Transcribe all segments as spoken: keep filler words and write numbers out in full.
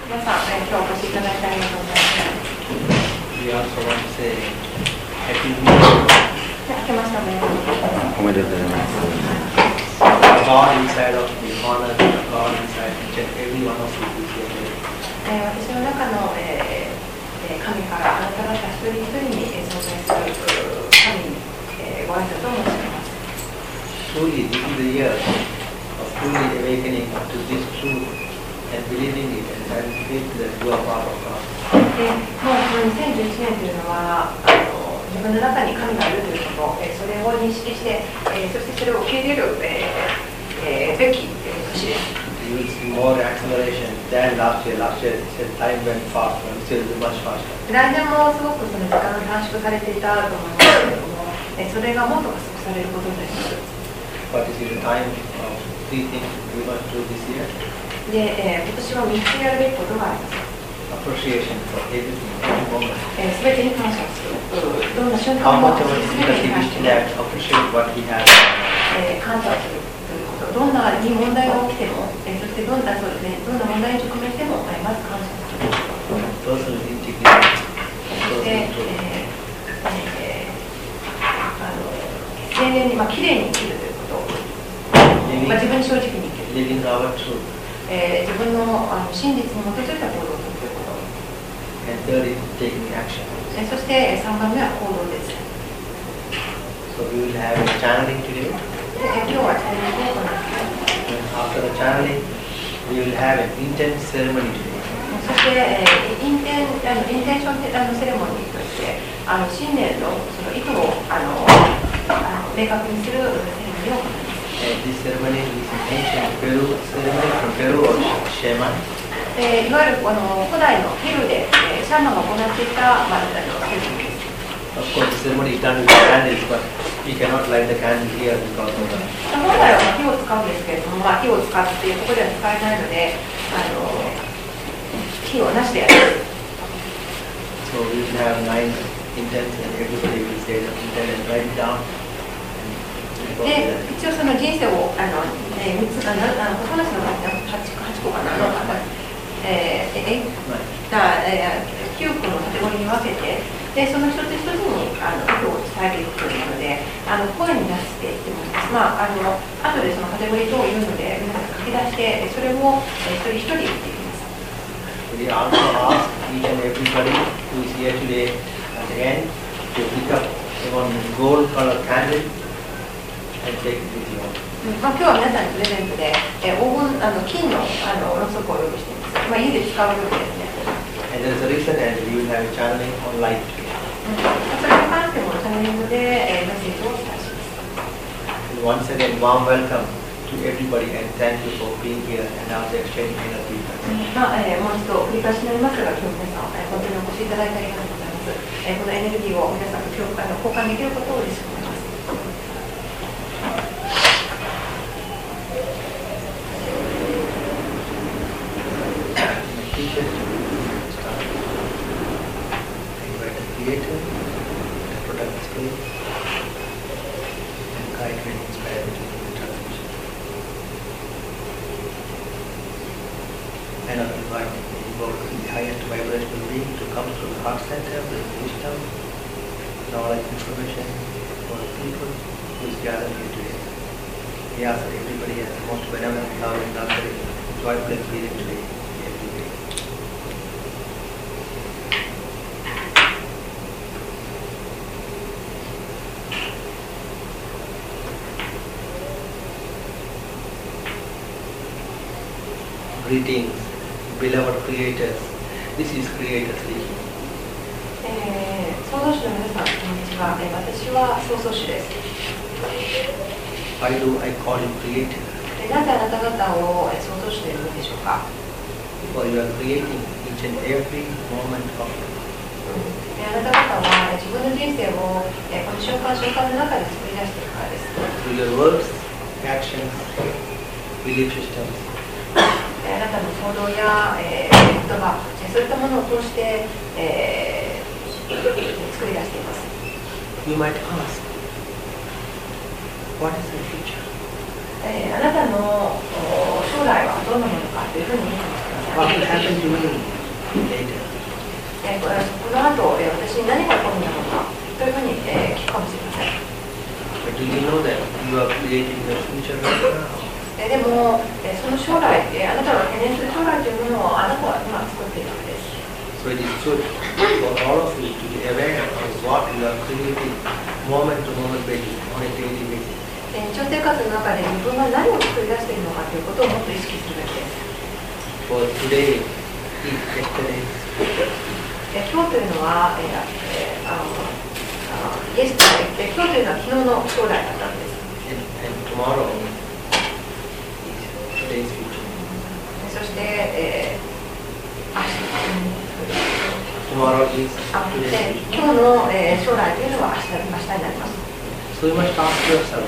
皆さん、えー、今日お越しいただいてありがとうございます。 We also want to say Happy New Year. 明けましておめでとうございます。 おめでとうございます。 God inside of me, honor God inside each and every one of you who is here today. えー、私の中の、えー、神からあなた方一人一人に存在する神に、えー、ご挨拶を申し上げます。 Truly, this is the year of truly awakening to this truth and believing it and having faith that you are part of God. でもうこのにせんじゅういちねんというのはあの自分の中に神がいるということ、えー、それを認識して、えー、そしてそれを受け入れる、えーえー、べき年です。 You will see more acceleration than last year. Last year, time went fast, but this year is much faster. 来年もすごくその時間が短縮されていたと思いますけれども、えー、それがもっと加速されることになります。 But this is the time of three things we must do this year. で、えー、今年はみっつやるべきことがあります。 Appreciation for everything, every moment. えー、全てに感謝をする。どんな瞬 How 間も much of 全 it てに is 感 the 謝 that appreciate what he has. えー、感謝をするということ。どんなに問題が起きても、えー、そしてどんなそうですね、どんな問題に直面しても、えー、まず感謝をする。 Personal integrity. そして、えーえー、あの青年にまあ綺麗に生きるということ。まあ、自分に正直に生きる。 Living our truth. えー、自分の、あの真実に基づいた行動をとるということ。 And third is taking action. えー、そしてさんばんめは行動です。 So we will have a channeling today. でえー、今日はチャレンジを行います。 After the channeling, we will have an intense ceremony today. そして、えー、インテンあのインテンションあのセレモニーとしてあの新年のその意図をあのあの明確にするセレモニーを行います。 And this ceremony is an ancient Peru ceremony from Peru or shaman. えー、いわゆるあの古代のペルーで、えー、シャーマンが行っていた、まあ、あのセレモニーです。 Of course, the ceremony is done with candles, but we cannot light the candle here because of the. 本来はまあ火を使うんですけれども、まあ、火を使ってここでは使えないので、あの火をなしでやる。 So we will have nine intents and everybody will say the intent and write it down. で、一応その人生をあの、えー、みっつかな、あの話の中ではちこかな、えー、えだえー、きゅうこのカテゴリーに分けて、でその一つ一つにあの意図を伝えていくというので、あの声に出していってもらいます。まああの後でそのカテゴリーというので皆さん書き出して、それを、えー、一人一人言っていきます。 We also ask each and everybody who is here today at the end to pick up one gold color candle and take it with you. まあ、今日は皆さんにプレゼントで、えー、黄金あの金のあのろうそくを用意しています。まあ、家で使うようですね。 And there is a reason, and we will have a channeling on light. それに関してもチャネリングで、えー、メッセージをお伝えします。 And once again, warm welcome to everybody, and thank you for being here and also exchanging energy. まあえー、もう一度繰り返しになりますが、今日皆さん、えー、本当にお越しいただいてありがとうございます。えー、このエネルギーを皆さんと共あの交換できることを嬉しく思います。 Teacher, start. Invite the Creator, the product spirit, and guide and inspire the transmission. And I invite the highest vibrational being to come through the heart center with wisdom, knowledge, information for the people who is gathered here today. We ask that everybody has the most benevolent, loving, loving, joyful experience today. Greetings, beloved creators. This is Creator speaking. えー、創造主の皆さん、こんにちは。えー、私は創造主です。 Why do I call you Creator? えー、なぜあなた方を、えー、創造主と呼ぶのでしょうか。 Because you are creating each and every moment of it. えー、あなた方は、えー、自分の人生を、えー、この瞬間瞬間の中で作り出しているからです。 Through your words, actions, belief systems. あなたの行動や、えー、言葉、そういったものを通して、えー、作り出しています。 You might ask, what is the future? えー、あなたの将来はどんなものかというふうに見てみてください。 What will happen to me later? えーこの後、えー私に何が起こるんだろうかというふうに、えー聞くかもしれません。 But do you know that you are creating your future right now? えーでも、えーその将来、えーあなたが懸念する将来というものをあなたは今作っているわけです。 So it is good for all of you to be aware of what you are creating moment to moment basis, on a daily basis. えー日常生活の中で自分が何を作り出しているのかということをもっと意識するべきです。 For today is yesterday's future. えー今日というのは、えーえーあのあイエスえー今日というのは昨日の将来だったんです。 And, and tomorrow is today's future. そして、えー、明日 Tomorrow is あ today's で future. 今日の、えー将来というのは明日、明日になります。 So you must ask yourself,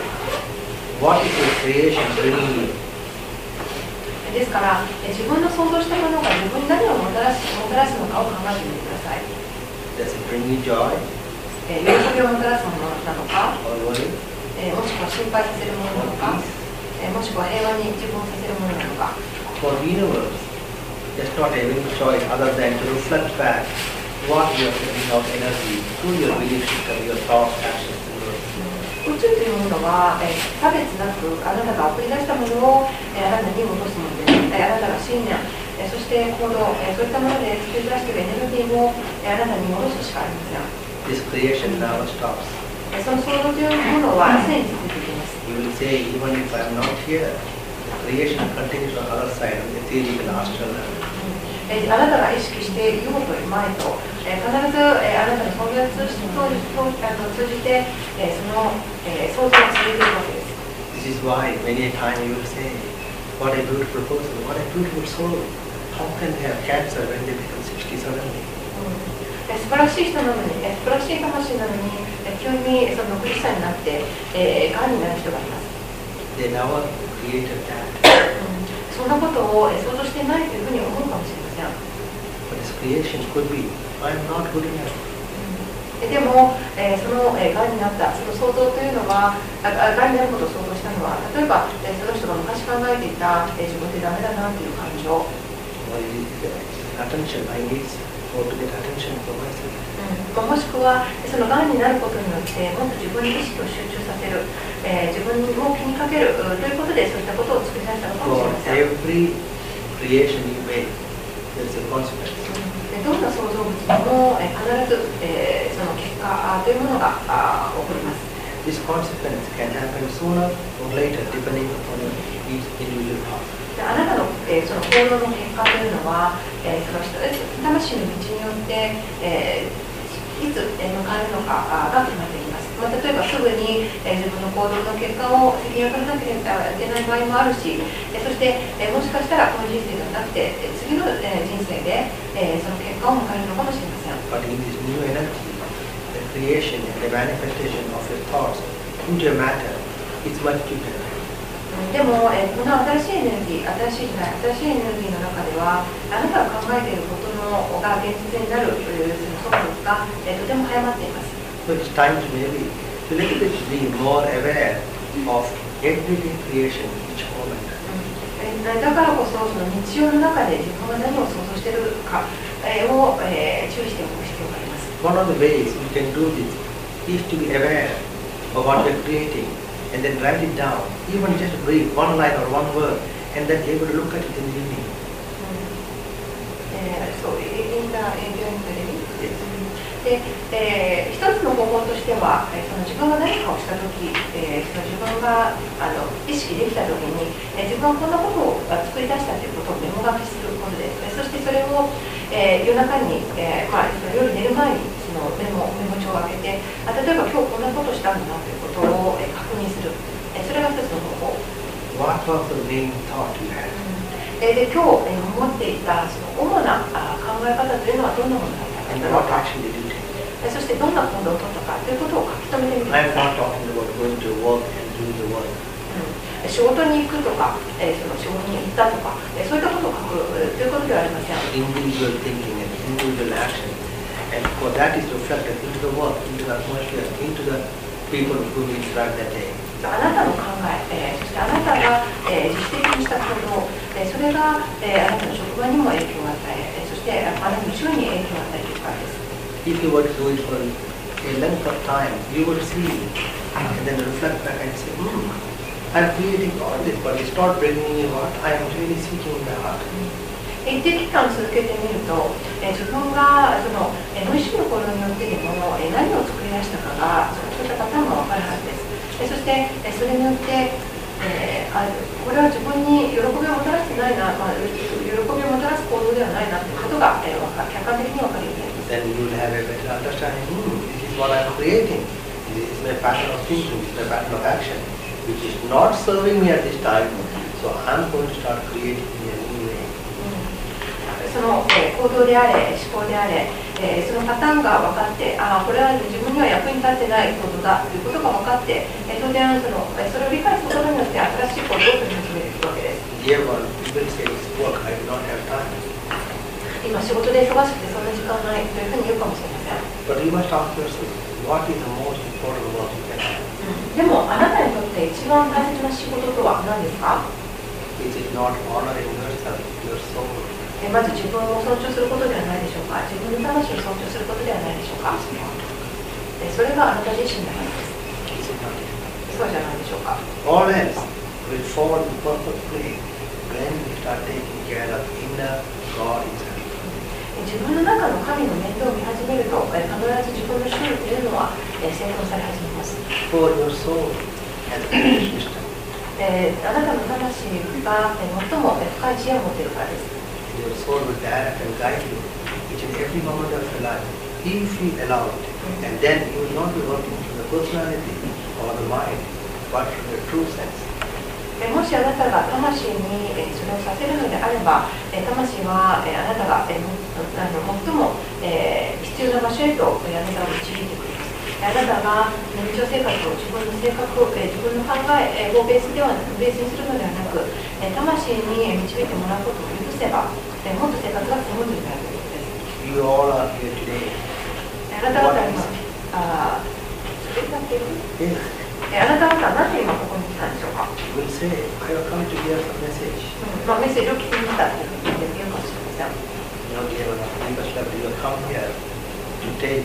what is your creation bringing you? ですから、えー自分の想像したものが自分に何をもたらす、もたらすのかを考えてみてください。 Does it bring you joy えー喜びをもたらすものなのか、 or worry? えーもしくは心配させるものなのか、えーもしくは平和に自分をさせるものなのか。 For the universe does not have any choice other than to reflect back what you are putting out energy through your belief system, your thoughts, actions, and words. 宇宙というものは、えー差別なくあなたが送り出したものを、えーあなたに戻すものです。えーあなたが信念、えーそして行動、えーそういったもので作り出しているエネルギーを、えーあなたに戻すしかありません。 This creation now stops. えーその想像というものは常に続いていきます。 You will say, even if I am not here, the creation continues on the other side of the ethereal and astral level. えーあなたが意識していようという前と、えー必ず、えーあなたの想像を通じて、通あの通じて、えーその、えー想像が続いているわけです。 This is why many a time you will say, what a beautiful person, what a beautiful soul. How can they have cancer when they become sixty, seventy? えー素晴らしい人なのに、えー素晴らしい魂なのに、えー急にそのろくじゅっさいになって、えー、がんになる人がいます。 They never created that. うんそんなことを、えー想像していないというふうに思うかもしれません。 But this creation could be, I am not good enough. えでも、えーその、えー、がんになったその想像というのは、ああがんになることを想像したのは、例えば、えーその人が昔考えていた、えー自分でダメだなという感情、う Or is it attention, I need more to get attention for myself. んまあもしくは、そのがんになることによって、もっと自分に意識を集中させる、えー自分も気にかけるうんということで、そういったことを作り出したのかも For しれません。 every creation you make, there is a consequence. でどんな創造物にも、えー必ず、えーその結果あというものがあ起こります。 This consequence can happen sooner or later depending upon each individual path. であなたの、えーその行動の結果というのは、えーその人魂の道によって、えーいつえー迎えるのかあが決まってきます。まあ、例えばすぐに、えー自分の行動の結果を責任を取らなければいけない場合もあるし、えーそして、えーもしかしたらこの人生ではなくて、えー次の、えー人生で、えーその結果を迎えるのかもしれません。 But in this new energy, the creation and the manifestation of your thoughts into your matter is much deeper. でも、えーこの新しいエネルギー、新しい時代、新しいエネルギーの中では、あなたが考えていることのが現実になるというその速度が、えーとても早まっています。 So it's time to maybe to little bit be more aware of everyday creation each moment. えーだからこそ、その日常の中で自分が何を想像しているか、えーを、えー注意しておく必要があります。 One of the ways we can do this is to be aware of what we're creating and then write it down, even just read one line or one word, and then able to look at it in the evening. えーそう、インターエンターテレビ Yes. で、えー、一つの方法としては、えーその自分が何かをしたとき、えーその自分があの意識できたときに、えー自分はこんなことを作り出したということをメモ書きすることです。そしてそれを、えー夜中に、えーまあ、夜寝る前にそのメモメモ帳を開けて、あ例えば今日こんなことしたんだなということを、えー確認する、えーそれが一つの方法。 What was the main thought you had? えーで今日、えー持っていたその主なあ考え方というのはどんなものだったか。 And what action did you take? そしてどんな行動を取ったかということを書き留めてみてくだ I am さい。 not talking about going to work and doing the work. うん仕事に行くとか、えーその仕事に行ったとか、えーそういったことを書くえーということではありません。 Individual thinking and individual action. And for that is reflected into the work, into the atmosphere, into the people with whom you interact that day. あなたの考え、えーそしてあなたが、えー自主的にした行動、えーそれが、えーあなたの職場場にも影響を与え、そしてあなたの周囲に影響を与えていくからです。 If you were to do it for a length of time, you would see and then reflect back and say, hmm, I'm creating all this, but it's not bringing me what I am really seeking in my heart. 一定期間続けてみると、え自分がその、え無意識の行動によってでも、え何を作り出したかがそういったパターンが分かるはずです。えそして、えそれによって、えー、あこれは自分に喜びをもたらしてないな、まあ、喜びをもたらす行動ではないなということが、えー、客観的に分かるようになります。 Then you will have a better understanding. Hmm, this is what I am creating. This is my pattern of thinking. This is my pattern of action, which is not serving me at this time. So I am going to start creating in a new way. その、えー、行動であれ、思考であれ、えー、そのパターンが分かって、ああ、これは自分には役に立ってない行動だということが分かって、えー、当然その、それを理解することによって新しい行動を取り始めていくわけです。 Dear one, people say it's work, I do not have time. 今仕事で忙しくてそんな時間ないというふうに言うかもしれません。 But you must ask yourself, what is the most important work you can have? でもあなたにとって一番大切な仕事とは何ですか？ Is it not honoring yourself, your soul? まず自分を尊重することではないでしょうか。自分の魂を尊重することではないでしょうか。それがあなた自身だからです。そうじゃないでしょうか。 All else will fall in perfect place when we start taking care of inner God inside. 自分の中の神の面倒を見始めると、必ず自分の周囲というのは成功され始めます。 For your soul has a wisdom. あなたの魂が最も深い知恵を持っているからです。 Your soul will direct and guide you each and every moment of your life, if you allow it. And then you will not be working through the personality or the mind, but through the true sense. もしあなたが魂にそれをさせるのであれば、魂はあなたが最も必要な場所へとあなたを導いてくれます。あなたが日常生活を自分の性格、自分の考えをベースではベースにするのではなく、魂に導いてもらうことを許せば、もっと生活がスムーズになるということです。 You all are here today. あなた方は今、あそれだけあなた方はなぜ今ここに来たんでしょうか。 You will say, I have come to hear some message. まあメッセージを聞きに来たというふうに言うかもしれません。 You know, dear one, you must have you have come here to take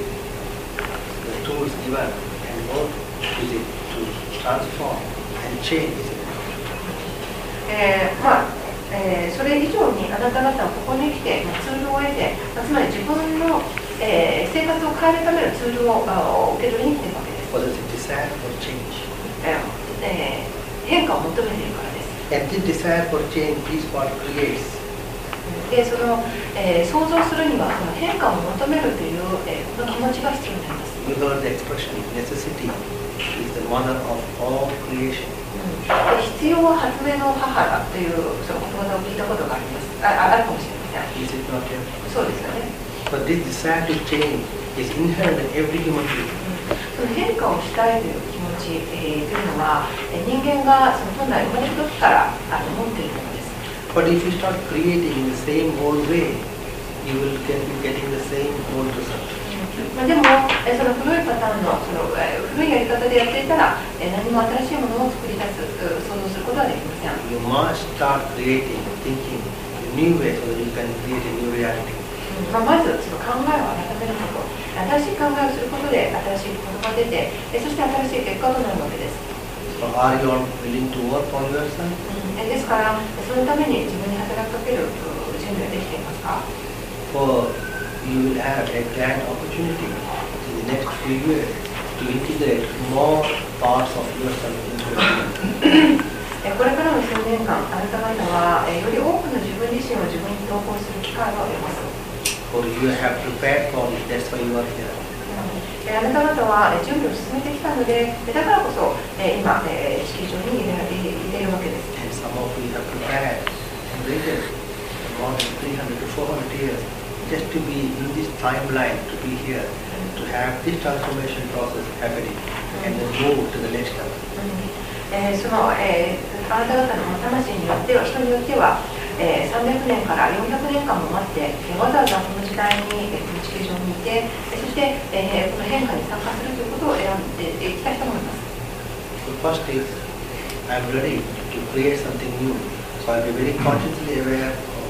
the tools given and work with it to transform and change it. えー、まあ、えー、それ以上にあなた方はここに来て、まあ、ツールを得て、まあ、つまり自分の、えー、生活を変えるためのツールを受け取りに来ているわけです。 For the desire for change. えーえー、変化を求めているからです。 And this desire for change is what creates. でその、えー、想像するにはその変化を求めるという、えー、この気持ちが必要になります。 You heard the expression, necessity is the mother of all creation. 必要は初めの母だというその言葉を聞いたことがあります。あ、あるかもしれません。 Is it not here? そうですよね。 But this desire to change is inherent in every human being. その変化をしたいという気持ち、えー、というのは人間がその本来生まれる時からあの持っているものです。 But if you start creating in the same old way, you will get be getting the same old result. まあでも、えその古いパターンのその、えー、古いやり方でやっていたら、えー、何も新しいものを作り出す、想像することはできません。 You must start creating, thinking in new ways so that you can create a new reality. まあ、まずその考えを改めること、新しい考えをすることで新しいことが出て、えそして新しい結果となるわけです。 So are you willing to work on yourself? えですから、そのために自分に働きかける準備はできていますか？ For you will have a grand opportunity in the next few years to integrate more parts of yourself into your life. これからの数年間、あなた方はより多くの自分自身を自分に投稿する機会を得ます。 For you have prepared for it, that's why you are here. あなた方は準備を進めてきたので、だからこそ今、式場に入れるわけです。 And some of you have prepared and waited more than three hundred to four hundred years just to be in this timeline, to be here, to have this transformation process happening and then move to the next level. えー、その、えー、あなた方の魂によっては、人によっては、えー、さんびゃくねんからよんひゃくねんかんも待って、えー、わざわざこの時代に、えー、この地球上にいて、えー、そして、えー、この変化に参加するということを選んでいきたいと思います。 The first is, I'm ready to create something new, so I'll be very consciously aware of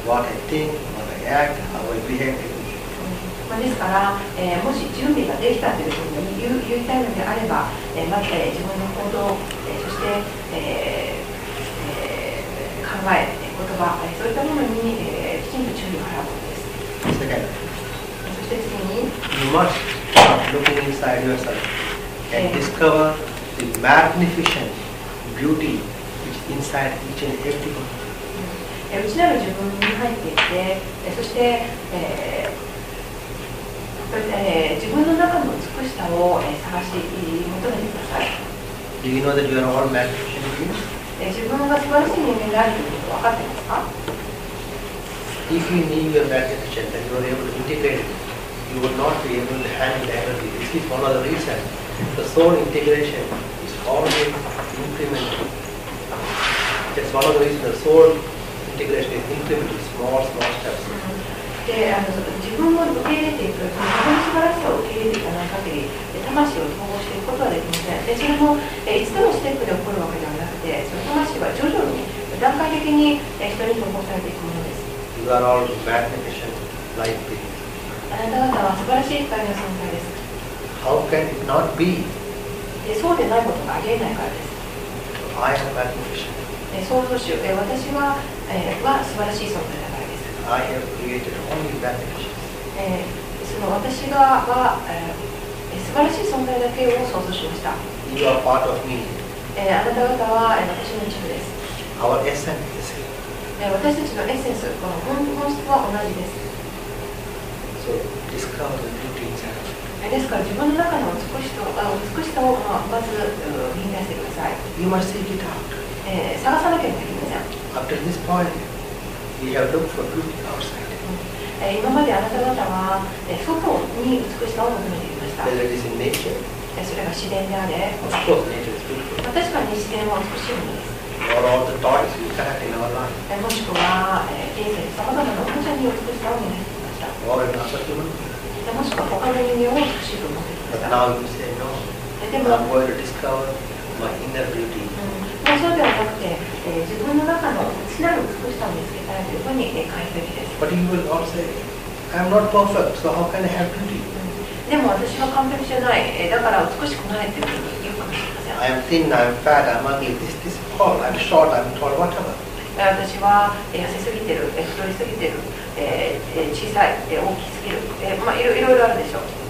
what I think, what I act, how I behave. まあ、ですから、えー、もし準備ができたというふうに言う言いたいのであれば、えー、まず、えー、自分の行動、えー、そして、えーえー、考え、言葉、えー、そういったものに、えー、きちんと注意を払うことです。 Second, そして次に、 you must start looking inside yourself and discover the magnificent beauty which is inside each and every one. 内なる自分に入っていって、そして、えーえー、自分の中の美しさを、えー、探し求めてください。 Do you know that you are all magnificent beings? えー、自分が素晴らしい人間であるということ分かってますか？ If you knew your magnificent and you were able to integrate it, you would not be able to handle the energy. This is one of the reasons the soul integration is always incremental. That's one of the reasons the soul integration is incremental, small, small steps. であの自分を受け入れていく、自分の素晴らしさを受け入れていかない限り、魂を統合していくことはできません。でそれもえいつでもステップで起こるわけではなくて、その魂は徐々に段階的にえ人に統合されていくものです。 You are all magnificent light beings. あなた方は素晴らしい光の存在です。 How can it not be? でそうでないことがありえないからです。 I am magnificent. え創造主、え私は、えは素晴らしい存在だからです。 I have created only magnificence. えその私がは、えー、素晴らしい存在だけを創造しました。 You are part of me. えあなた方は、え私の一部です。 Our essence is here. え私たちのエッセンス、この本本質は同じです。 So discover the beauty inside. えですから自分の中の美しさあ美しさを、まあ、まず見出してください。 You must seek it out. えー、探さなければいけません。 Up to this point, we have looked for beauty outside. えー、今まであなた方は、えー、外に美しさを求めていました。 Whether it is in nature, えー、それが自然であれ、 of course nature is beautiful. まあ、確かに自然は美しいものです。 Or all the toys we collect in our life. えー、もしくは、えー、人生さまざまなおもちゃに美しさを見出していました。 Or in other human beings. えー、もしくは他の人間を美しいと思っていまし But た。 now you say no. えー、でも、 I'm going to discover my inner beauty. まあ、そうではなくて、えー、自分の中の内なる美しさを見つけたいというふうに、えー、書いてるべきです。 But you will all say, I'm not perfect, so how can I have beauty? でも私は完璧じゃない、えー、だから美しくないというふうに言うかもしれません。 I am thin, I'm fat, I'm ugly, this, this, all, I'm short, I'm tall, whatever. 私は痩せすぎてる、太りすぎてる、えー、小さい、大きすぎる、えーまあ、いろいろあるでしょう。